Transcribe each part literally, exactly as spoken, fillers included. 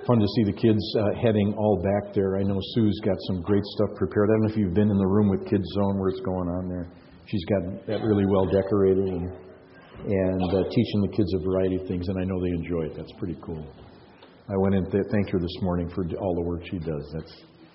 fun to see the kids uh, heading all back there. I know Sue's got some great stuff prepared. I don't know if you've been in the room with Kids Zone where it's going on there. She's got that really well decorated and, and uh, teaching the kids a variety of things, and I know they enjoy it. That's pretty cool. I went in and thanked her this morning for all the work she does. That's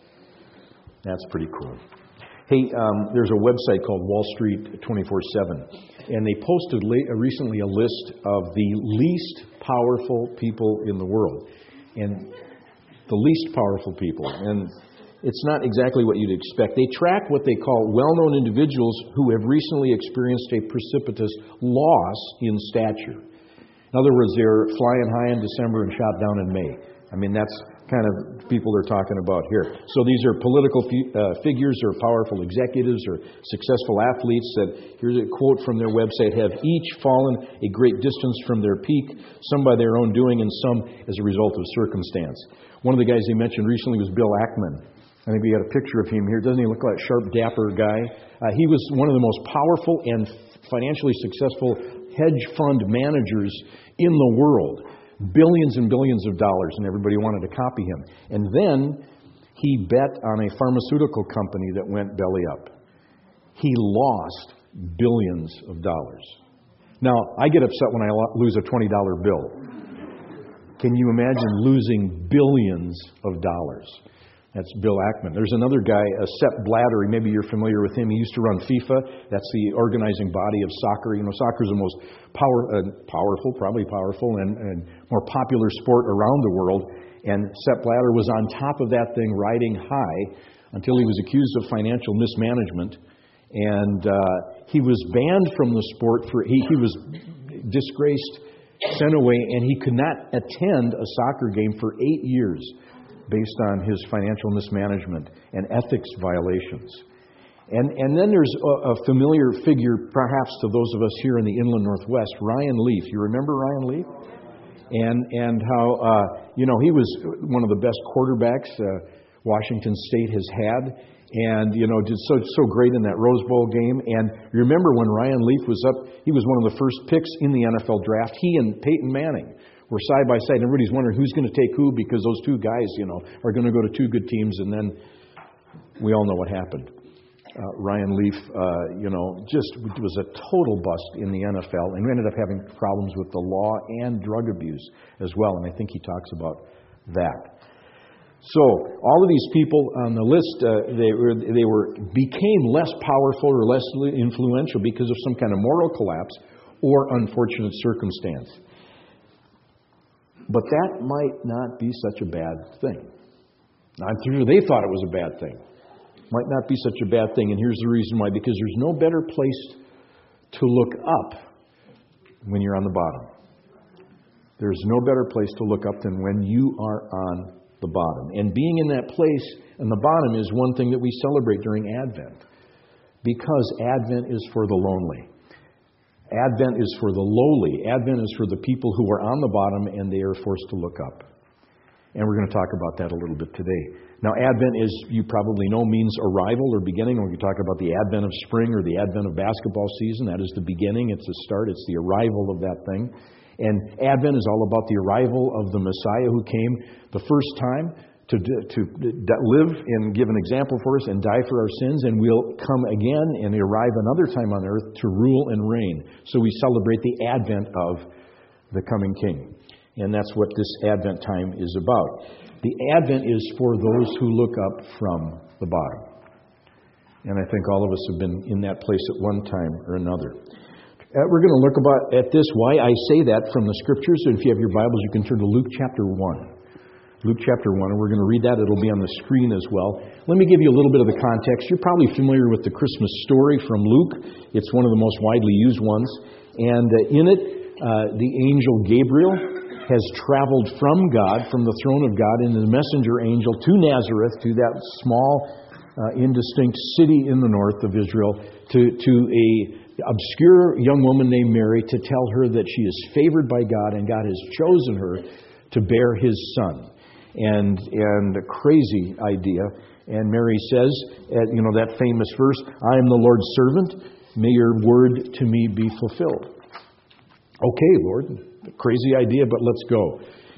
that's pretty cool. Hey, um, there's a website called Wall Street twenty-four seven, and they posted la- recently a list of the least powerful people in the world, and the least powerful people. And it's not exactly what you'd expect. They track what they call well-known individuals who have recently experienced a precipitous loss in stature. In other words, they're flying high in December and shot down in May. I mean, that's kind of people they're talking about here. So these are political fi- uh, figures or powerful executives or successful athletes that, here's a quote from their website, have each fallen a great distance from their peak, some by their own doing and some as a result of circumstance. One of the guys they mentioned recently was Bill Ackman. I think we got a picture of him here. Doesn't he look like a sharp, dapper guy? Uh, he was one of the most powerful and financially successful hedge fund managers in the world. Billions and billions of dollars, and everybody wanted to copy him. And then he bet on a pharmaceutical company that went belly up. He lost billions of dollars. Now, I get upset when I lose a twenty dollar bill. Can you imagine losing billions of dollars? That's Bill Ackman. There's another guy, uh, Sepp Blatter. Maybe you're familiar with him. He used to run FIFA. That's the organizing body of soccer. You know, soccer is the most power, uh, powerful, probably powerful, and, and more popular sport around the world. And Sepp Blatter was on top of that thing, riding high, until he was accused of financial mismanagement. And uh, he was banned from the sport for he, he was disgraced, sent away, and he could not attend a soccer game for eight years. Based on his financial mismanagement and ethics violations. And and then there's a, a familiar figure, perhaps to those of us here in the Inland Northwest, Ryan Leaf. You remember Ryan Leaf? And and how, uh, you know, he was one of the best quarterbacks uh, Washington State has had. And, you know, did so, so great in that Rose Bowl game. And you remember when Ryan Leaf was up, he was one of the first picks in the N F L draft. He and Peyton Manning were side by side. Everybody's wondering who's going to take who because those two guys, you know, are going to go to two good teams. And then we all know what happened. Uh, Ryan Leaf, uh, you know, just was a total bust in the N F L and ended up having problems with the law and drug abuse as well. And I think he talks about that. So all of these people on the list, uh, they were they were became less powerful or less influential because of some kind of moral collapse or unfortunate circumstance. But that might not be such a bad thing. I'm sure they thought it was a bad thing. Might not be such a bad thing, and here's the reason why. Because there's no better place to look up when you're on the bottom. There's no better place to look up than when you are on the bottom. And being in that place on the bottom is one thing that we celebrate during Advent. Because Advent is for the lonely. Advent is for the lowly. Advent is for the people who are on the bottom and they are forced to look up. And we're going to talk about that a little bit today. Now, Advent, as you probably know, means arrival or beginning. When we talk about the advent of spring or the advent of basketball season, that is the beginning. It's the start. It's the arrival of that thing. And Advent is all about the arrival of the Messiah who came the first time to to live and give an example for us and die for our sins, and will come again and arrive another time on earth to rule and reign. So we celebrate the advent of the coming King. And that's what this Advent time is about. The Advent is for those who look up from the bottom. And I think all of us have been in that place at one time or another. Uh, we're going to look about at this, why I say that from the Scriptures. And if you have your Bibles, you can turn to Luke chapter one. Luke chapter one, and we're going to read that. It'll be on the screen as well. Let me give you a little bit of the context. You're probably familiar with the Christmas story from Luke. It's one of the most widely used ones. And uh, in it, uh, the angel Gabriel has traveled from God, from the throne of God, in the messenger angel to Nazareth, to that small, uh, indistinct city in the north of Israel, to, to a obscure young woman named Mary, to tell her that she is favored by God and God has chosen her to bear His Son. And and a crazy idea. And Mary says, you know, that famous verse, I am the Lord's servant, may your word to me be fulfilled. Okay, Lord, crazy idea, but let's go.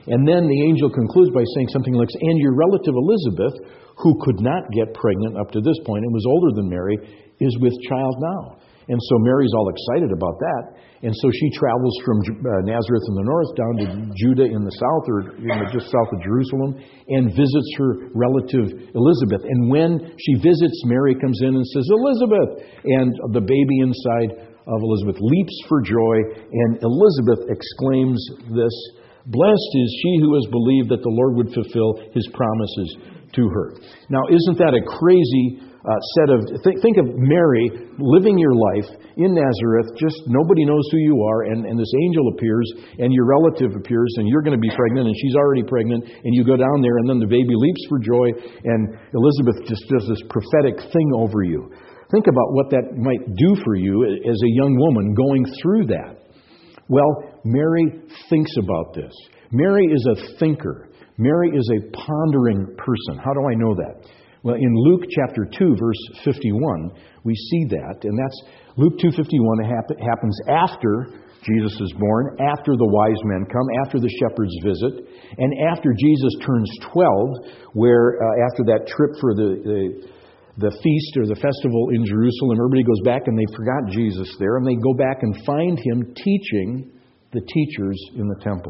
And then the angel concludes by saying something like, and your relative Elizabeth, who could not get pregnant up to this point and was older than Mary, is with child now. And so Mary's all excited about that. And so she travels from uh, Nazareth in the north down to Judah in the south, or you know, just south of Jerusalem, and visits her relative Elizabeth. And when she visits, Mary comes in and says, Elizabeth! And the baby inside of Elizabeth leaps for joy, and Elizabeth exclaims this, blessed is she who has believed that the Lord would fulfill His promises to her. Now, isn't that a crazy uh, set of... Th- think of Mary living your life in Nazareth, just nobody knows who you are, and, and this angel appears, and your relative appears, and you're going to be pregnant, and she's already pregnant, and you go down there, and then the baby leaps for joy, and Elizabeth just does this prophetic thing over you. Think about what that might do for you as a young woman going through that. Well, Mary thinks about this. Mary is a thinker. Mary is a pondering person. How do I know that? Well, in Luke chapter two, verse fifty-one, we see that. And that's Luke two fifty-one. It happens after Jesus is born, after the wise men come, after the shepherds visit, and after Jesus turns twelve, where uh, after that trip for the... the the feast or the festival in Jerusalem, everybody goes back and they forgot Jesus there, and they go back and find Him teaching the teachers in the temple.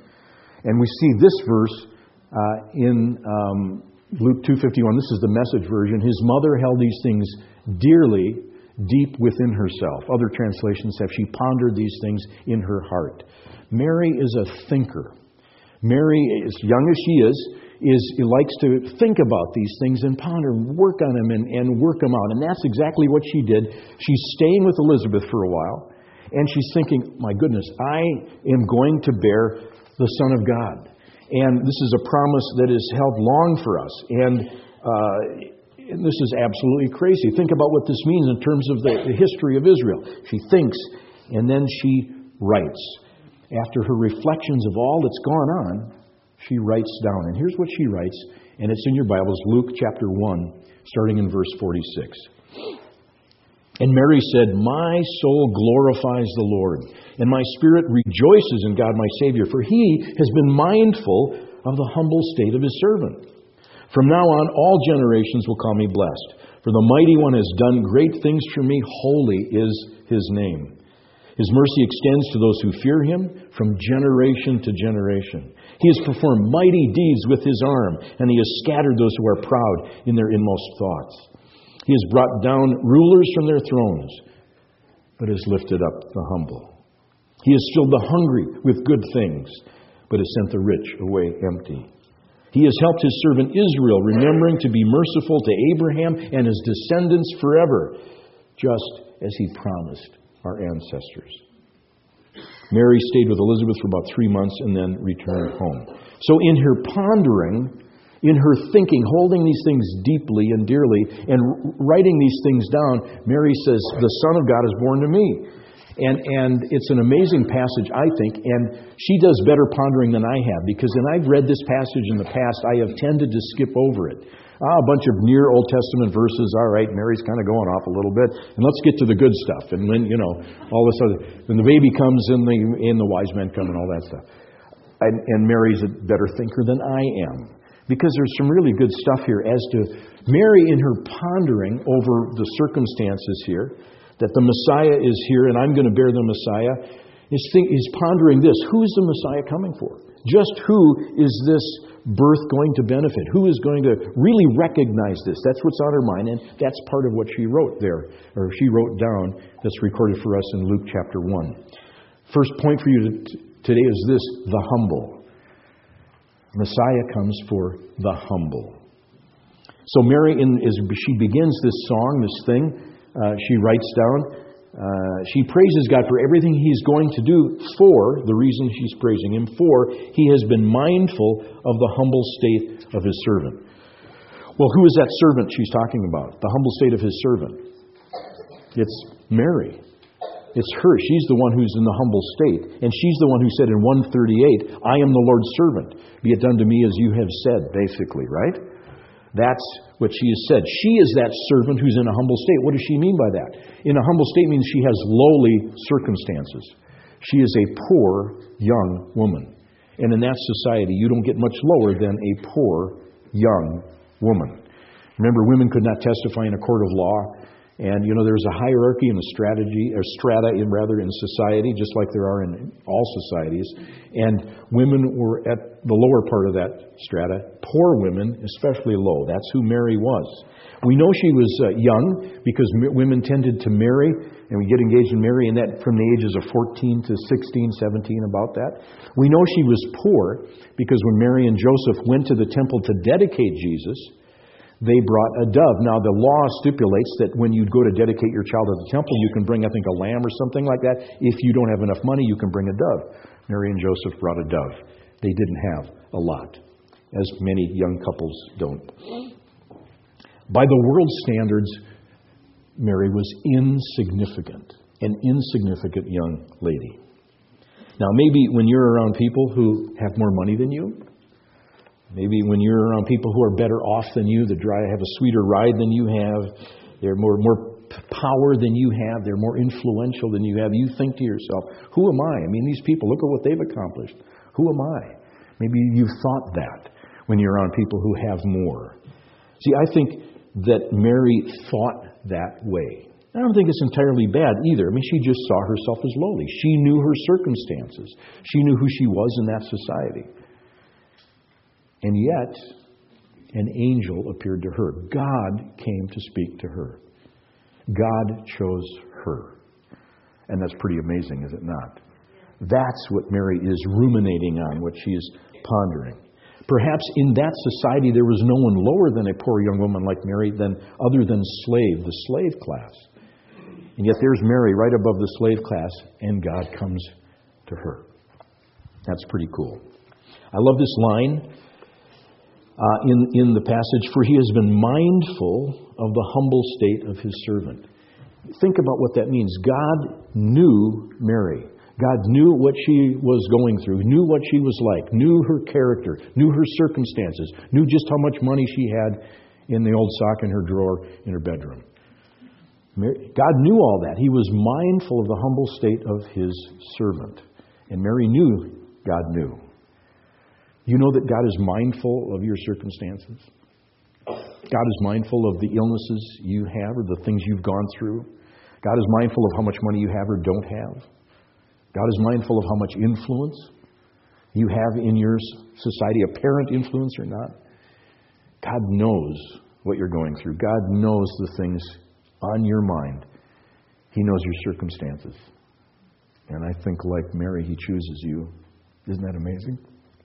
And we see this verse uh, in um, Luke two fifty-one. This is the Message version. His mother held these things dearly, deep within herself. Other translations have, she pondered these things in her heart. Mary is a thinker. Mary, as young as she is, is likes to think about these things and ponder, work on them and, and work them out. And that's exactly what she did. She's staying with Elizabeth for a while, and she's thinking, my goodness, I am going to bear the Son of God. And this is a promise that is held long for us. And, uh, and this is absolutely crazy. Think about what this means in terms of the, the history of Israel. She thinks, and then she writes. After her reflections of all that's gone on, she writes down. And here's what she writes, and it's in your Bibles, Luke chapter one, starting in verse forty-six. And Mary said, my soul glorifies the Lord, and my spirit rejoices in God my Savior, for He has been mindful of the humble state of His servant. From now on, all generations will call me blessed, for the Mighty One has done great things for me. Holy is His name. His mercy extends to those who fear Him from generation to generation. He has performed mighty deeds with His arm, and He has scattered those who are proud in their inmost thoughts. He has brought down rulers from their thrones, but has lifted up the humble. He has filled the hungry with good things, but has sent the rich away empty. He has helped His servant Israel, remembering to be merciful to Abraham and his descendants forever, just as He promised our ancestors. Mary stayed with Elizabeth for about three months and then returned home. So in her pondering, in her thinking, holding these things deeply and dearly, and writing these things down, Mary says, the Son of God is born to me. And and it's an amazing passage, I think, and she does better pondering than I have, because when I've read this passage in the past, I have tended to skip over it. Ah, a bunch of near Old Testament verses, all right, Mary's kind of going off a little bit, and let's get to the good stuff. And when, you know, all this other, when the baby comes and the, and the wise men come and all that stuff. And, and Mary's a better thinker than I am, because there's some really good stuff here as to Mary in her pondering over the circumstances here, that the Messiah is here and I'm going to bear the Messiah, is, think, is pondering this. Who is the Messiah coming for? Just who is this birth going to benefit? Who is going to really recognize this? That's what's on her mind, and that's part of what she wrote there, or she wrote down, that's recorded for us in Luke chapter one. First point for you today is this: the humble. Messiah comes for the humble. So Mary, in, as she begins this song, this thing, uh, she writes down, uh, she praises God for everything He's going to do, for the reason she's praising Him, for He has been mindful of the humble state of His servant. Well, who is that servant she's talking about? The humble state of His servant. It's Mary. It's her. She's the one who's in the humble state. And she's the one who said in one thirty-eight, I am the Lord's servant. Be it done to me as you have said, basically, right? That's what she has said. She is that servant who's in a humble state. What does she mean by that? In a humble state means she has lowly circumstances. She is a poor young woman. And in that society, you don't get much lower than a poor, young woman. Remember, women could not testify in a court of law. And, you know, there's a hierarchy and a strategy, or strata, in rather, in society, just like there are in all societies. And women were at the lower part of that strata. Poor women, especially low. That's who Mary was. We know she was uh, young because m- women tended to marry, and we get engaged in marry, and that from the ages of fourteen to sixteen, seventeen, about that. We know she was poor because when Mary and Joseph went to the temple to dedicate Jesus, they brought a dove. Now, the law stipulates that when you go to dedicate your child at the temple, you can bring, I think, a lamb or something like that. If you don't have enough money, you can bring a dove. Mary and Joseph brought a dove. They didn't have a lot, as many young couples don't. By the world's standards, Mary was insignificant, an insignificant young lady. Now, maybe when you're around people who have more money than you, maybe when you're around people who are better off than you, that drive have a sweeter ride than you have, they're more more power than you have, they're more influential than you have, you think to yourself, who am I? I mean, these people, look at what they've accomplished. Who am I? Maybe you've thought that when you're around people who have more. See, I think that Mary thought that way. I don't think it's entirely bad either. I mean, she just saw herself as lowly. She knew her circumstances. She knew who she was in that society. And yet, an angel appeared to her. God came to speak to her. God chose her. And that's pretty amazing, is it not? That's what Mary is ruminating on, what she is pondering. Perhaps in that society there was no one lower than a poor young woman like Mary than other than slave, the slave class. And yet there's Mary right above the slave class, and God comes to her. That's pretty cool. I love this line uh, in, in the passage, for he has been mindful of the humble state of his servant. Think about what that means. God knew Mary. God knew what she was going through, knew what she was like, knew her character, knew her circumstances, knew just how much money she had in the old sock in her drawer in her bedroom. Mary, God knew all that. He was mindful of the humble state of his servant. And Mary knew God knew. You know that God is mindful of your circumstances? God is mindful of the illnesses you have or the things you've gone through. God is mindful of how much money you have or don't have. God is mindful of how much influence you have in your society, apparent influence or not. God knows what you're going through. God knows the things on your mind. He knows your circumstances. And I think, like Mary, he chooses you. Isn't that amazing?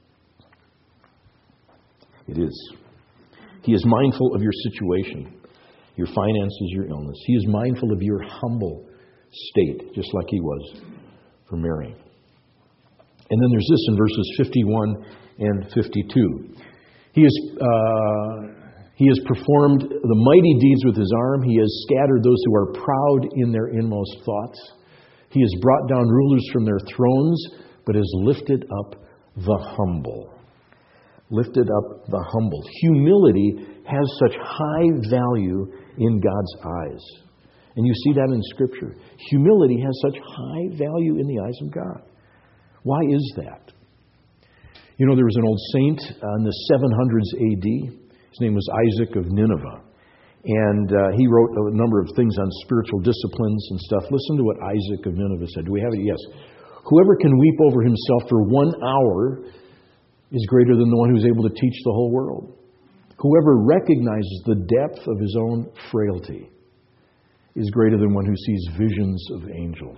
It is. He is mindful of your situation, your finances, your illness. He is mindful of your humble state, just like he was for Mary. And then there's this in verses fifty-one and fifty-two. He has, uh, he has performed the mighty deeds with his arm. He has scattered those who are proud in their inmost thoughts. He has brought down rulers from their thrones, but has lifted up the humble. Lifted up the humble. Humility has such high value in God's eyes. And you see that in Scripture. Humility has such high value in the eyes of God. Why is that? You know, there was an old saint in the seven hundreds A D. His name was Isaac of Nineveh. And uh, he wrote a number of things on spiritual disciplines and stuff. Listen to what Isaac of Nineveh said. Do we have it? Yes. Whoever can weep over himself for one hour is greater than the one who's able to teach the whole world. Whoever recognizes the depth of his own frailty is greater than one who sees visions of angels.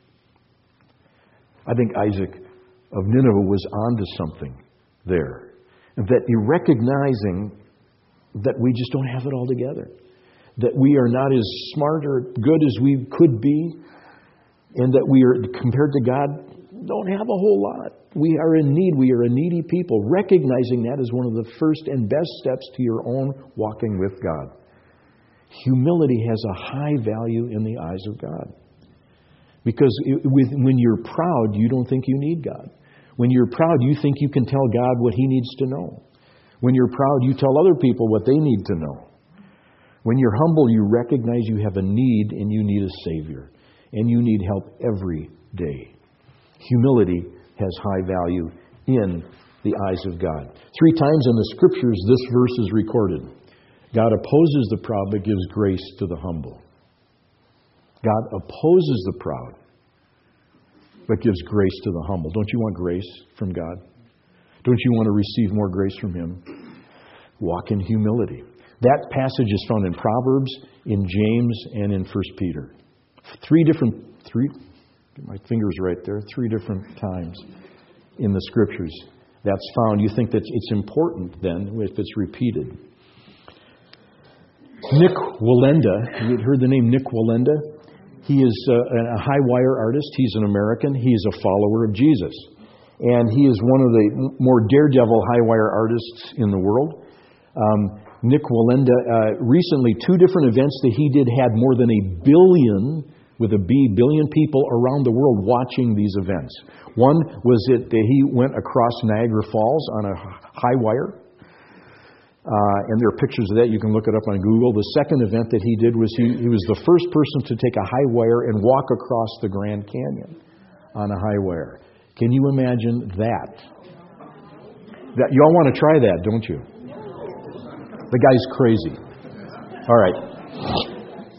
I think Isaac of Nineveh was onto something there. That in recognizing that we just don't have it all together. That we are not as smart or good as we could be. And that we are, compared to God, don't have a whole lot. We are in need. We are a needy people. Recognizing that is one of the first and best steps to your own walking with God. Humility has a high value in the eyes of God. Because it, with, when you're proud, you don't think you need God. When you're proud, you think you can tell God what He needs to know. When you're proud, you tell other people what they need to know. When you're humble, you recognize you have a need and you need a Savior. And you need help every day. Humility has high value in the eyes of God. Three times in the Scriptures, this verse is recorded. God opposes the proud, but gives grace to the humble. God opposes the proud, but gives grace to the humble. Don't you want grace from God? Don't you want to receive more grace from Him? Walk in humility. That passage is found in Proverbs, in James, and in First Peter. Three different, three, get my fingers right there, three different times in the Scriptures that's found. You think that it's important then if it's repeated. Nik Wallenda, you heard the name Nik Wallenda? He is a, a high wire artist. He's an American. He is a follower of Jesus. And he is one of the more daredevil high wire artists in the world. Um, Nik Wallenda, uh, recently, two different events that he did had more than a billion, with a B, billion people around the world watching these events. One was that he went across Niagara Falls on a high wire. Uh, and there are pictures of that. You can look it up on Google. The second event that he did was he, he was the first person to take a high wire and walk across the Grand Canyon on a high wire. Can you imagine that? That you all want to try that, don't you? The guy's crazy. All right.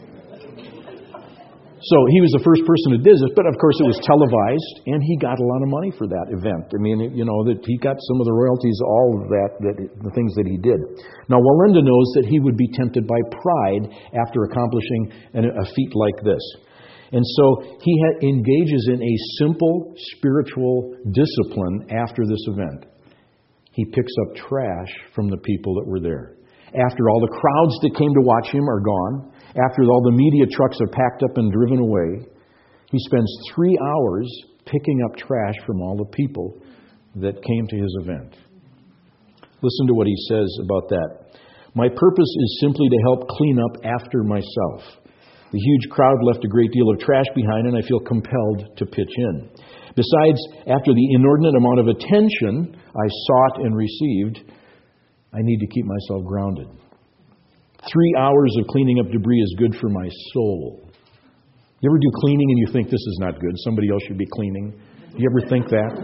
So he was the first person who did this, but of course it was televised, and he got a lot of money for that event. I mean, you know, that he got some of the royalties, all of that, that the things that he did. Now, Wallenda knows that he would be tempted by pride after accomplishing an, a feat like this. And so he ha- engages in a simple spiritual discipline after this event. He picks up trash from the people that were there. After all the crowds that came to watch him are gone, after all the media trucks are packed up and driven away, he spends three hours picking up trash from all the people that came to his event. Listen to what he says about that. My purpose is simply to help clean up after myself. The huge crowd left a great deal of trash behind, and I feel compelled to pitch in. Besides, after the inordinate amount of attention I sought and received, I need to keep myself grounded. Three hours of cleaning up debris is good for my soul. You ever do cleaning and you think this is not good? Somebody else should be cleaning. Do you ever think that?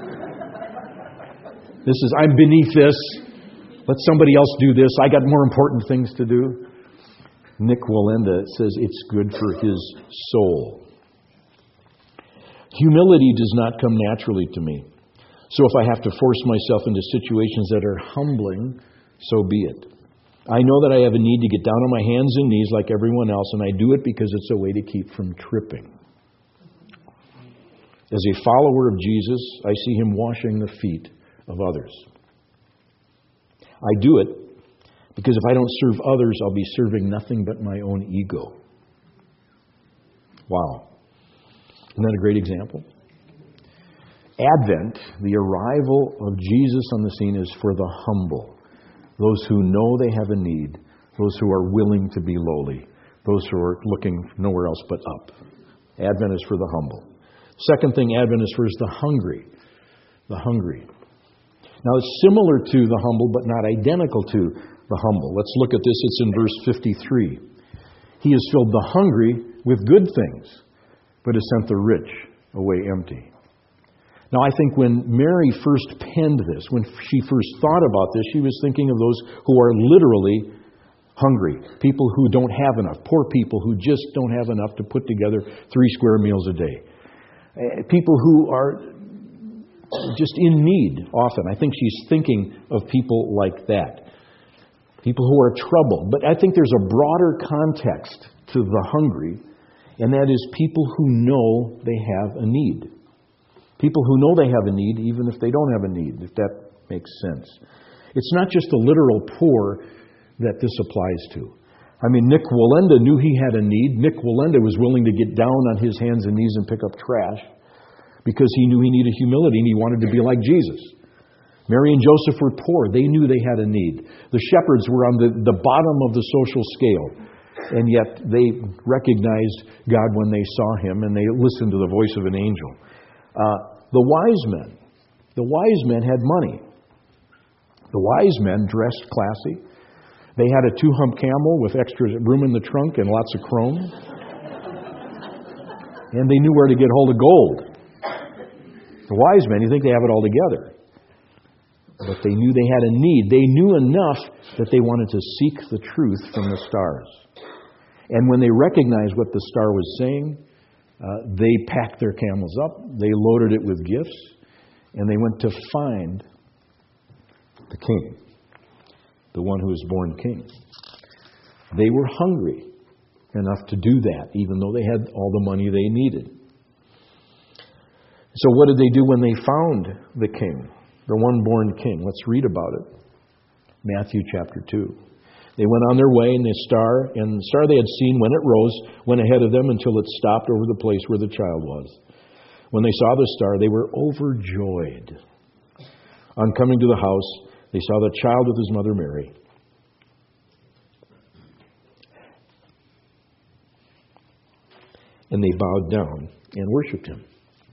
This is, I'm beneath this. Let somebody else do this. I got more important things to do. Nik Wallenda says it's good for his soul. Humility does not come naturally to me. So if I have to force myself into situations that are humbling, so be it. I know that I have a need to get down on my hands and knees like everyone else, and I do it because it's a way to keep from tripping. As a follower of Jesus, I see him washing the feet of others. I do it because if I don't serve others, I'll be serving nothing but my own ego. Wow. Isn't that a great example? Advent, the arrival of Jesus on the scene, is for the humble. Those who know they have a need. Those who are willing to be lowly. Those who are looking nowhere else but up. Advent is for the humble. Second thing Advent is for is the hungry. The hungry. Now it's similar to the humble, but not identical to the humble. Let's look at this. It's in verse fifty-three. He has filled the hungry with good things, but has sent the rich away empty. Now, I think when Mary first penned this, when she first thought about this, she was thinking of those who are literally hungry. People who don't have enough. Poor people who just don't have enough to put together three square meals a day. People who are just in need often. I think she's thinking of people like that. People who are troubled. But I think there's a broader context to the hungry, and that is people who know they have a need. People who know they have a need, even if they don't have a need, if that makes sense. It's not just the literal poor that this applies to. I mean, Nik Wallenda knew he had a need. Nik Wallenda was willing to get down on his hands and knees and pick up trash because he knew he needed humility and he wanted to be like Jesus. Mary and Joseph were poor. They knew they had a need. The shepherds were on the, the bottom of the social scale, and yet they recognized God when they saw him and they listened to the voice of an angel. Uh, the wise men, the wise men had money. The wise men dressed classy. They had a two-hump camel with extra room in the trunk and lots of chrome. And they knew where to get hold of gold. The wise men, you think they have it all together. but they knew they had a need. They knew enough that they wanted to seek the truth from the stars. And when they recognized what the star was saying, uh, they packed their camels up, they loaded it with gifts, and they went to find the king, the one who was born king. They were hungry enough to do that, even though they had all the money they needed. So what did they do when they found the king, the one born king? Let's read about it. Matthew chapter two. They went on their way, and the star, and the star they had seen when it rose went ahead of them until it stopped over the place where the child was. When they saw the star, they were overjoyed. On coming to the house, they saw the child with his mother Mary. And they bowed down and worshipped him.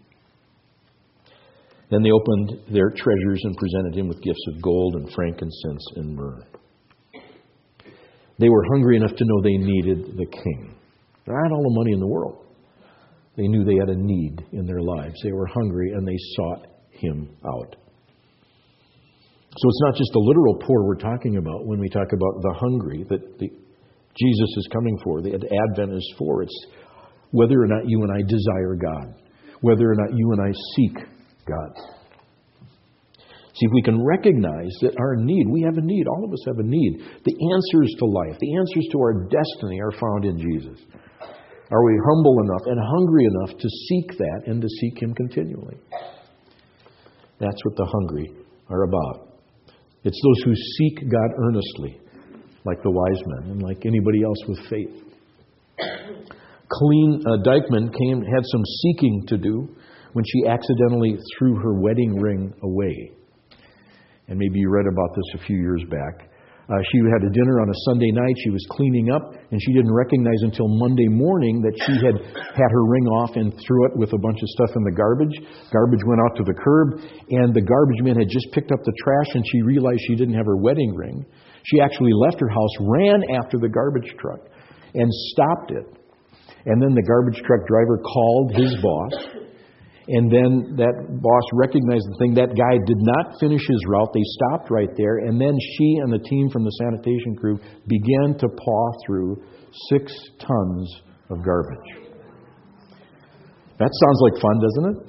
Then they opened their treasures and presented him with gifts of gold and frankincense and myrrh. They were hungry enough to know they needed the king. They had all the money in the world. They knew they had a need in their lives. They were hungry and they sought him out. So it's not just the literal poor we're talking about when we talk about the hungry that the, Jesus is coming for, that Advent is for. It's whether or not you and I desire God, whether or not you and I seek God. See, if we can recognize that our need, we have a need, all of us have a need. The answers to life, the answers to our destiny are found in Jesus. Are we humble enough and hungry enough to seek that and to seek him continually? That's what the hungry are about. It's those who seek God earnestly, like the wise men and like anybody else with faith. Colleen uh, Dykeman came, had some seeking to do when she accidentally threw her wedding ring away. And maybe you read about this a few years back. Uh, she had a dinner on a Sunday night. She was cleaning up, and she didn't recognize until Monday morning that she had had her ring off and threw it with a bunch of stuff in the garbage. Garbage went out to the curb, and the garbage man had just picked up the trash, and she realized she didn't have her wedding ring. She actually left her house, ran after the garbage truck, and stopped it. And then the garbage truck driver called his boss. And then that boss recognized the thing. That guy did not finish his route. They stopped right there. And then she and the team from the sanitation crew began to paw through six tons of garbage. That sounds like fun, doesn't it?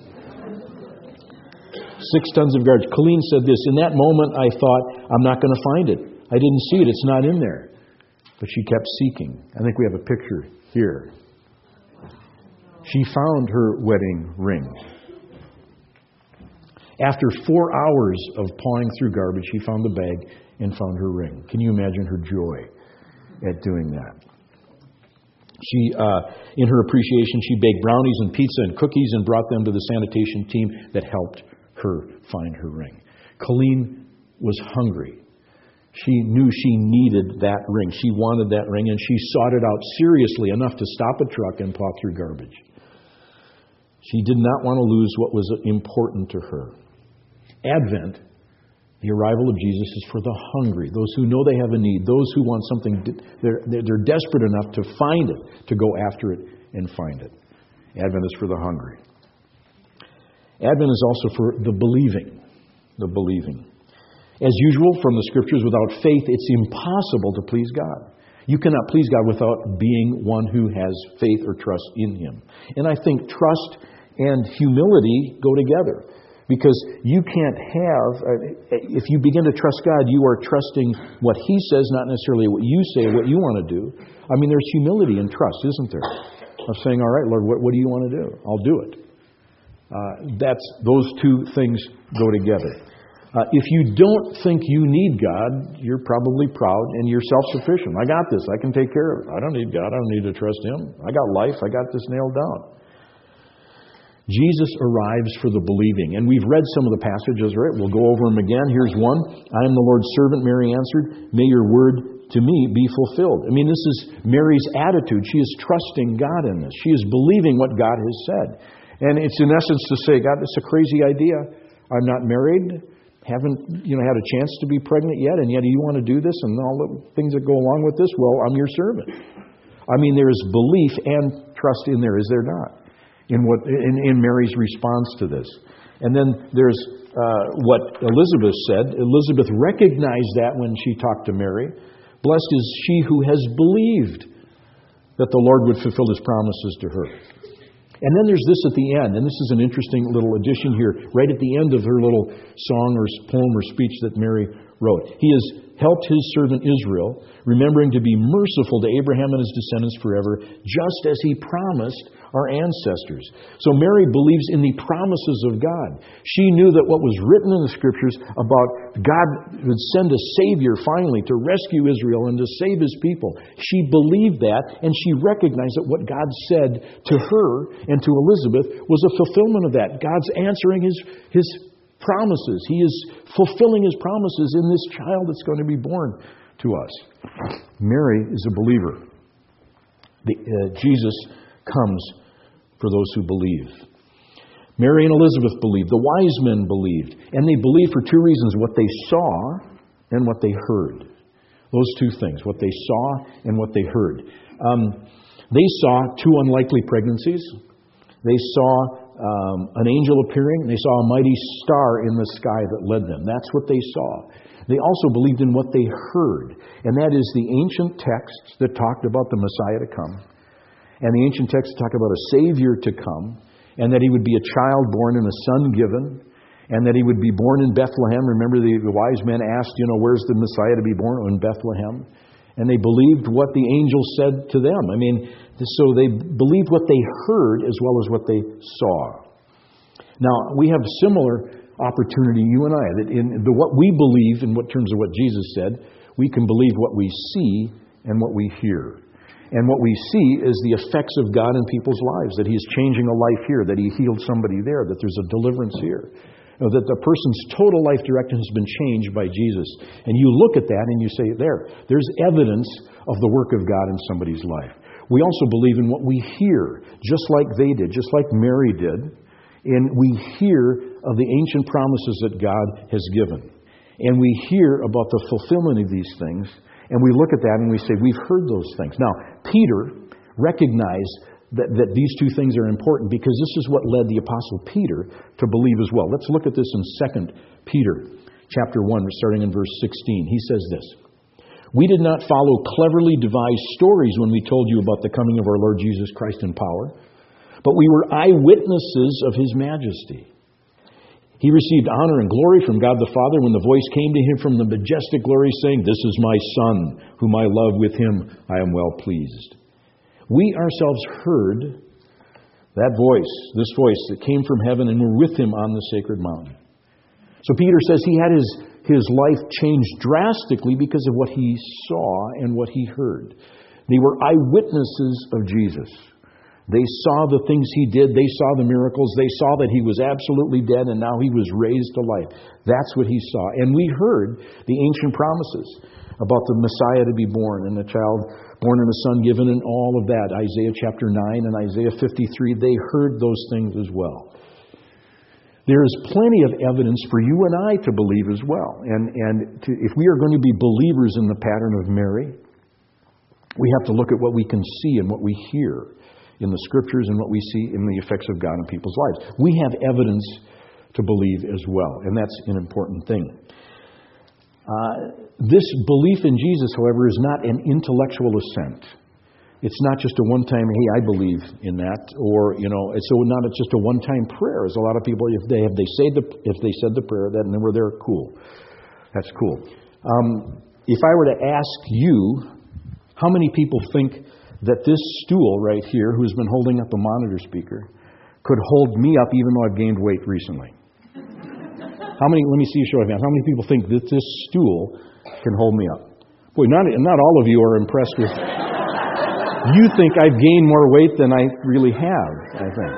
Six tons of garbage. Colleen said this, in that moment I thought, I'm not going to find it. I didn't see it. It's not in there. But she kept seeking. I think we have a picture here. She found her wedding ring. After four hours of pawing through garbage, she found the bag and found her ring. Can you imagine her joy at doing that? She, uh, in her appreciation, she baked brownies and pizza and cookies and brought them to the sanitation team that helped her find her ring. Colleen was hungry. She knew she needed that ring. She wanted that ring, and she sought it out seriously enough to stop a truck and paw through garbage. She did not want to lose what was important to her. Advent, the arrival of Jesus, is for the hungry, those who know they have a need, those who want something, they're, they're desperate enough to find it, to go after it and find it. Advent is for the hungry. Advent is also for the believing, the believing. As usual, from the Scriptures, without faith, it's impossible to please God. You cannot please God without being one who has faith or trust in Him. And I think trust and humility go together. Because you can't have, if you begin to trust God, you are trusting what He says, not necessarily what you say, what you want to do. I mean, there's humility in trust, isn't there? Of saying, all right, Lord, what, what do you want to do? I'll do it. Uh, that's those two things go together. Uh, if you don't think you need God, you're probably proud and you're self-sufficient. I got this. I can take care of it. I don't need God. I don't need to trust Him. I got life. I got this nailed down. Jesus arrives for the believing. And we've read some of the passages, right? We'll go over them again. Here's one. I am the Lord's servant, Mary answered. May your word to me be fulfilled. I mean, this is Mary's attitude. She is trusting God in this. She is believing what God has said. And it's in essence to say, God, it's a crazy idea. I'm not married. Haven't, you know, had a chance to be pregnant yet, and yet you want to do this and all the things that go along with this? Well, I'm your servant. I mean, there is belief and trust in there, is there not? In what in, in Mary's response to this. And then there's uh, what Elizabeth said. Elizabeth recognized that when she talked to Mary. Blessed is she who has believed that the Lord would fulfill His promises to her. And then there's this at the end, and this is an interesting little addition here, right at the end of her little song or poem or speech that Mary wrote. He has helped His servant Israel, remembering to be merciful to Abraham and his descendants forever, just as He promised our ancestors. So Mary believes in the promises of God. She knew that what was written in the Scriptures about God would send a Savior finally to rescue Israel and to save His people. She believed that, and she recognized that what God said to her and to Elizabeth was a fulfillment of that. God's answering His, His promises. He is fulfilling His promises in this child that's going to be born to us. Mary is a believer. The, uh, Jesus comes for those who believe. Mary and Elizabeth believed. The wise men believed. And they believed for two reasons: what they saw and what they heard. Those two things, what they saw and what they heard. Um, they saw two unlikely pregnancies. They saw um, an angel appearing. They saw a mighty star in the sky that led them. That's what they saw. They also believed in what they heard. And that is the ancient texts that talked about the Messiah to come. And the ancient texts talk about a Savior to come, and that He would be a child born and a son given, and that He would be born in Bethlehem. Remember, the, the wise men asked, you know, where's the Messiah to be born? Oh, in Bethlehem. And they believed what the angel said to them. I mean, so they believed what they heard as well as what they saw. Now, we have similar opportunity, you and I, that in the, what we believe, in what terms of what Jesus said, we can believe what we see and what we hear. And what we see is the effects of God in people's lives, that He is changing a life here, that He healed somebody there, that there's a deliverance here, you know, that the person's total life direction has been changed by Jesus. And you look at that and you say, there, there's evidence of the work of God in somebody's life. We also believe in what we hear, just like they did, just like Mary did. And we hear of the ancient promises that God has given. And we hear about the fulfillment of these things. And we look at that and we say, we've heard those things. Now, Peter recognized that, that these two things are important because this is what led the Apostle Peter to believe as well. Let's look at this in Second Peter chapter one, starting in verse sixteen. He says this: "We did not follow cleverly devised stories when we told you about the coming of our Lord Jesus Christ in power, but we were eyewitnesses of His majesty. He received honor and glory from God the Father when the voice came to Him from the majestic glory, saying, 'This is my Son, whom I love. With Him I am well pleased.' We ourselves heard that voice, this voice that came from heaven, and were with Him on the sacred mountain." So Peter says he had his, his life changed drastically because of what he saw and what he heard. They were eyewitnesses of Jesus. They saw the things He did. They saw the miracles. They saw that He was absolutely dead and now He was raised to life. That's what he saw. And we heard the ancient promises about the Messiah to be born and the child born and a son given and all of that. Isaiah chapter nine and Isaiah fifty-three, they heard those things as well. There is plenty of evidence for you and I to believe as well. And, and to, if we are going to be believers in the pattern of Mary, we have to look at what we can see and what we hear in the Scriptures and what we see in the effects of God in people's lives. We have evidence to believe as well, and that's an important thing. Uh, this belief in Jesus, however, is not an intellectual assent. It's not just a one-time, hey, I believe in that, or, you know, it's not just a one-time prayer. As a lot of people, if they have they say the if they said the prayer, then they were there, cool. That's cool. Um, if I were to ask you, how many people think that this stool right here, who's been holding up a monitor speaker, could hold me up even though I've gained weight recently? How many, let me see a show of hands. How many people think that this stool can hold me up? Boy, not, not all of you are impressed with... You think I've gained more weight than I really have, I think.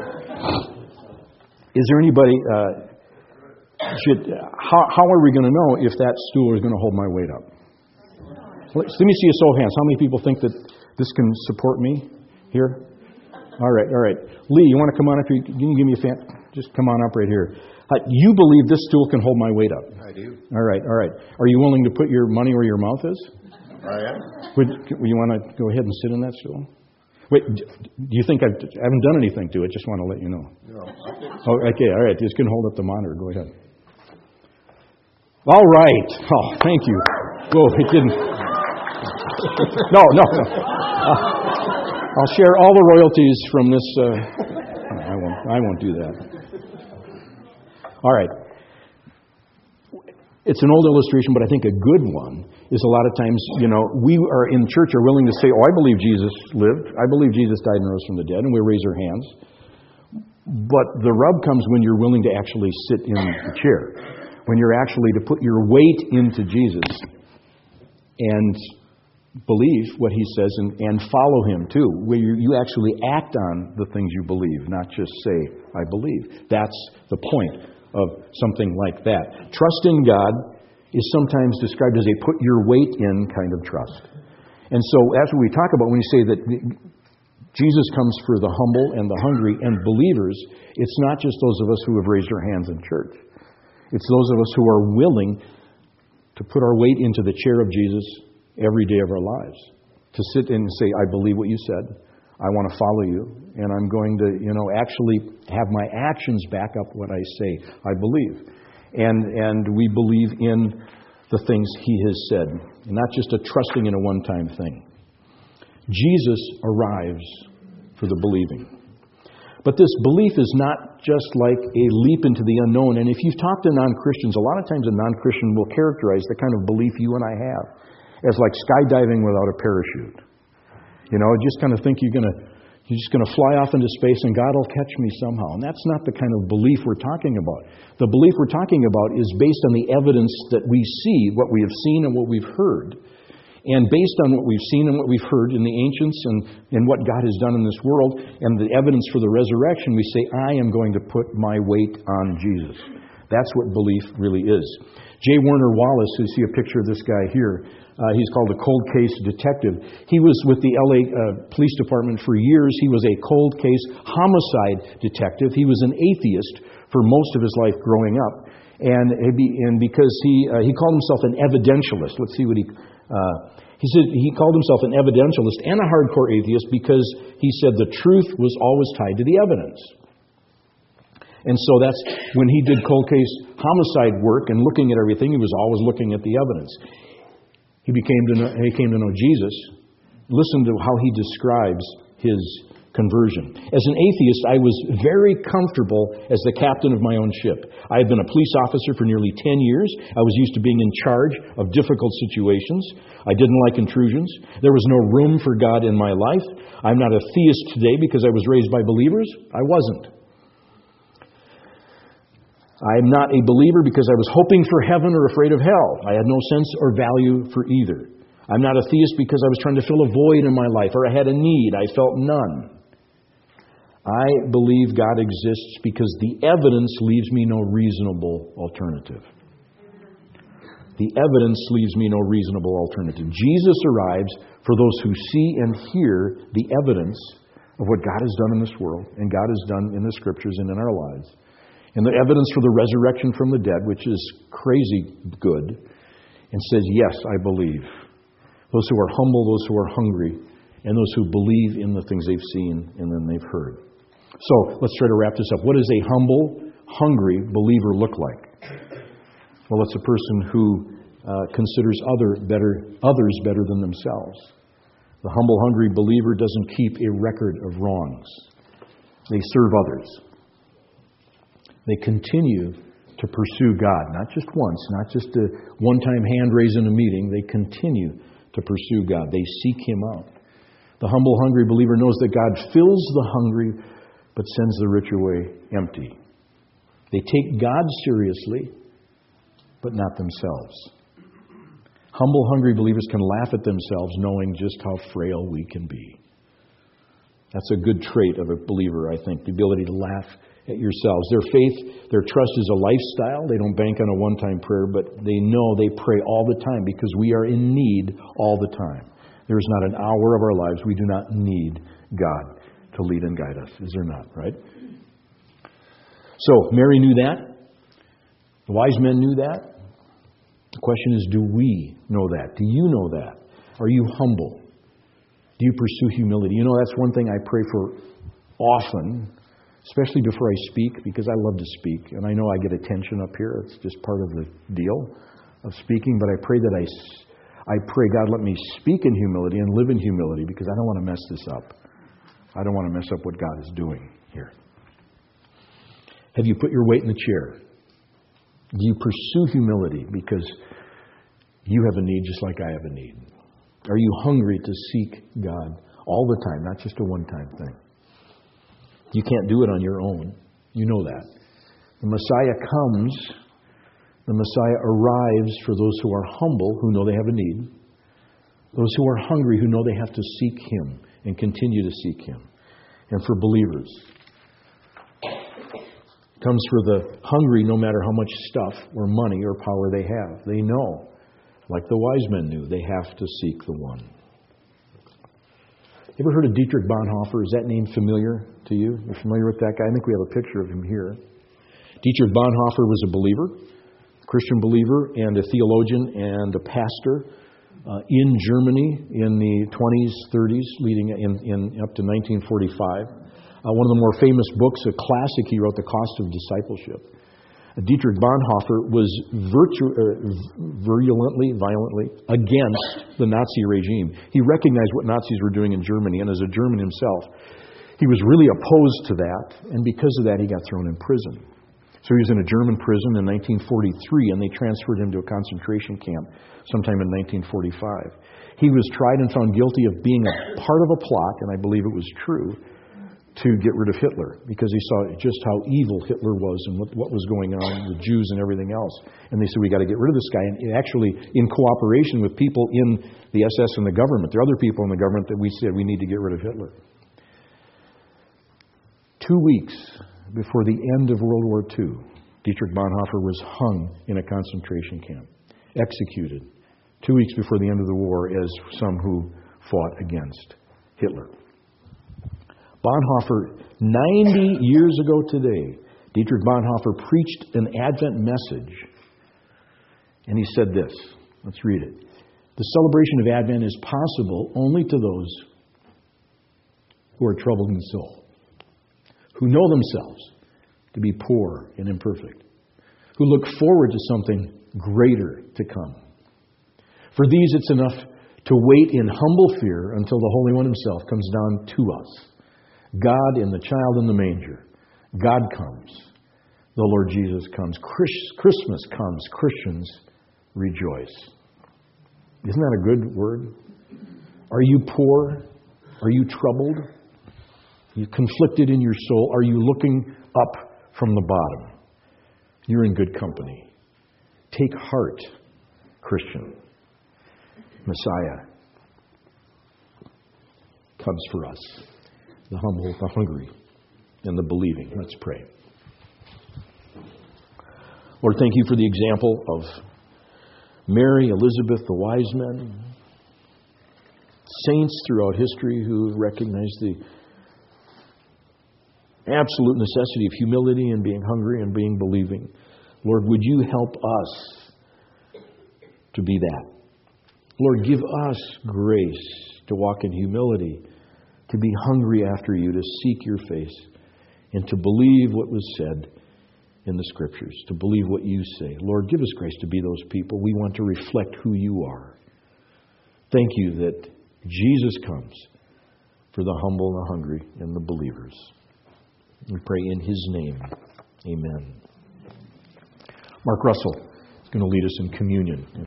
Is there anybody... Uh, should, how, how are we going to know if that stool is going to hold my weight up? Let me see a show of hands. How many people think that this can support me here? All right, all right. Lee, you want to come on up here? Can you give me a fan? Just come on up right here. Uh, you believe this stool can hold my weight up? I do. All right, all right. Are you willing to put your money where your mouth is? I am. Would you want to go ahead and sit in that stool? Wait, do you think I've, I haven't done anything to it? Just want to let you know. No. Oh, okay, all right. It's going to hold up the monitor. Go ahead. All right. Oh, thank you. Whoa, it didn't. No, no, no. Uh, I'll share all the royalties from this. Uh, I won't. I won't do that. All right. It's an old illustration, but I think a good one is a lot of times, you know, we are in church are willing to say, oh, I believe Jesus lived. I believe Jesus died and rose from the dead, and we raise our hands. But the rub comes when you're willing to actually sit in the chair, when you're actually to put your weight into Jesus and believe what he says and, and follow him too, where you, you actually act on the things you believe, not just say, I believe. That's the point of something like that. Trust in God is sometimes described as a put your weight in kind of trust. And so as we talk about, when you say that Jesus comes for the humble and the hungry and believers, it's not just those of us who have raised our hands in church. It's those of us who are willing to put our weight into the chair of Jesus every day of our lives. To sit and say, I believe what you said. I want to follow you, and I'm going to, you know, actually have my actions back up what I say I believe. And and we believe in the things he has said, and not just a trusting in a one-time thing. Jesus arrives for the believing. But this belief is not just like a leap into the unknown. And if you've talked to non-Christians, a lot of times a non-Christian will characterize the kind of belief you and I have as like skydiving without a parachute. You know, just kind of think you're going to, you're just going to fly off into space and God will catch me somehow. And that's not the kind of belief we're talking about. The belief we're talking about is based on the evidence that we see, what we have seen and what we've heard. And based on what we've seen and what we've heard in the ancients and, and what God has done in this world and the evidence for the resurrection, we say, I am going to put my weight on Jesus. That's what belief really is. J. Warner Wallace, you see a picture of this guy here. Uh, he's called a cold case detective. He was with the L A uh, Police Department for years. He was a cold case homicide detective. He was an atheist for most of his life growing up. And, and because he uh, he called himself an evidentialist. Let's see what he... Uh, he said he called himself an evidentialist and a hardcore atheist because he said the truth was always tied to the evidence. And so that's when he did cold case homicide work and looking at everything, he was always looking at the evidence. He became to know, he came to know Jesus. Listen to how he describes his conversion. As an atheist, I was very comfortable as the captain of my own ship. I had been a police officer for nearly ten years. I was used to being in charge of difficult situations. I didn't like intrusions. There was no room for God in my life. I'm not a theist today because I was raised by believers. I wasn't. I'm not a believer because I was hoping for heaven or afraid of hell. I had no sense or value for either. I'm not a theist because I was trying to fill a void in my life or I had a need. I felt none. I believe God exists because the evidence leaves me no reasonable alternative. The evidence leaves me no reasonable alternative. Jesus arrives for those who see and hear the evidence of what God has done in this world and God has done in the Scriptures and in our lives. And the evidence for the resurrection from the dead, which is crazy good, and says, yes, I believe. Those who are humble, those who are hungry, and those who believe in the things they've seen and then they've heard. So let's try to wrap this up. What does a humble, hungry believer look like? Well, it's a person who uh, considers other better, others better than themselves. The humble, hungry believer doesn't keep a record of wrongs. They serve others. They continue to pursue God, not just once, not just a one-time hand raise in a meeting. They continue to pursue God. They seek Him out. The humble, hungry believer knows that God fills the hungry, but sends the rich away empty. They take God seriously, but not themselves. Humble, hungry believers can laugh at themselves, knowing just how frail we can be. That's a good trait of a believer, I think, the ability to laugh at yourselves. Their faith, their trust is a lifestyle. They don't bank on a one-time prayer, but they know they pray all the time because we are in need all the time. There is not an hour of our lives we do not need God to lead and guide us. Is there not, right? So, Mary knew that. The wise men knew that. The question is, do we know that? Do you know that? Are you humble? Do you pursue humility? You know, that's one thing I pray for often, especially before I speak, because I love to speak, and I know I get attention up here. It's just part of the deal. of speaking, but I pray that I, I pray, God, let me speak in humility and live in humility because I don't want to mess this up. I don't want to mess up what God is doing here. Have you put your weight in the chair? Do you pursue humility because you have a need just like I have a need? Are you hungry to seek God all the time, not just a one-time thing? You can't do it on your own. You know that. The Messiah comes, the Messiah arrives for those who are humble, who know they have a need. Those who are hungry, who know they have to seek Him and continue to seek Him. And for believers, it comes for the hungry no matter how much stuff or money or power they have. They know, like the wise men knew, they have to seek the one. You ever heard of Dietrich Bonhoeffer? Is that name familiar to you? You're familiar with that guy? I think we have a picture of him here. Dietrich Bonhoeffer was a believer, a Christian believer, and a theologian and a pastor uh, in Germany in the twenties, thirties, leading in, in up to nineteen forty-five. Uh, one of the more famous books, a classic, he wrote, The Cost of Discipleship. Uh, Dietrich Bonhoeffer was virtu- uh, virulently, violently against the Nazi regime. He recognized what Nazis were doing in Germany, and as a German himself, he was really opposed to that, and because of that, he got thrown in prison. So he was in a German prison in nineteen forty-three, and they transferred him to a concentration camp sometime in nineteen forty-five. He was tried and found guilty of being a part of a plot, and I believe it was true, to get rid of Hitler, because he saw just how evil Hitler was and what, what was going on, the Jews and everything else. And they said, we got to get rid of this guy. And actually, in cooperation with people in the S S and the government, there are other people in the government that we said we need to get rid of Hitler. Two weeks before the end of World War Two, Dietrich Bonhoeffer was hung in a concentration camp, executed, two weeks before the end of the war as some who fought against Hitler. Bonhoeffer, ninety years ago today, Dietrich Bonhoeffer preached an Advent message, and he said this. Let's read it. The celebration of Advent is possible only to those who are troubled in soul, who know themselves to be poor and imperfect, who look forward to something greater to come. For these, it's enough to wait in humble fear until the Holy One Himself comes down to us. God in the child in the manger. God comes. The Lord Jesus comes. Christmas comes. Christians rejoice. Isn't that a good word? Are you poor? Are you troubled? Are you conflicted in your soul? Are you looking up from the bottom? You're in good company. Take heart, Christian. Messiah comes for us. The humble, the hungry, and the believing. Let's pray. Lord, thank You for the example of Mary, Elizabeth, the wise men, saints throughout history who recognized the absolute necessity of humility and being hungry and being believing. Lord, would You help us to be that? Lord, give us grace to walk in humility, to be hungry after You, to seek Your face, and to believe what was said in the Scriptures, to believe what You say. Lord, give us grace to be those people. We want to reflect who You are. Thank You that Jesus comes for the humble and the hungry and the believers. We pray in His name. Amen. Mark Russell is going to lead us in communion.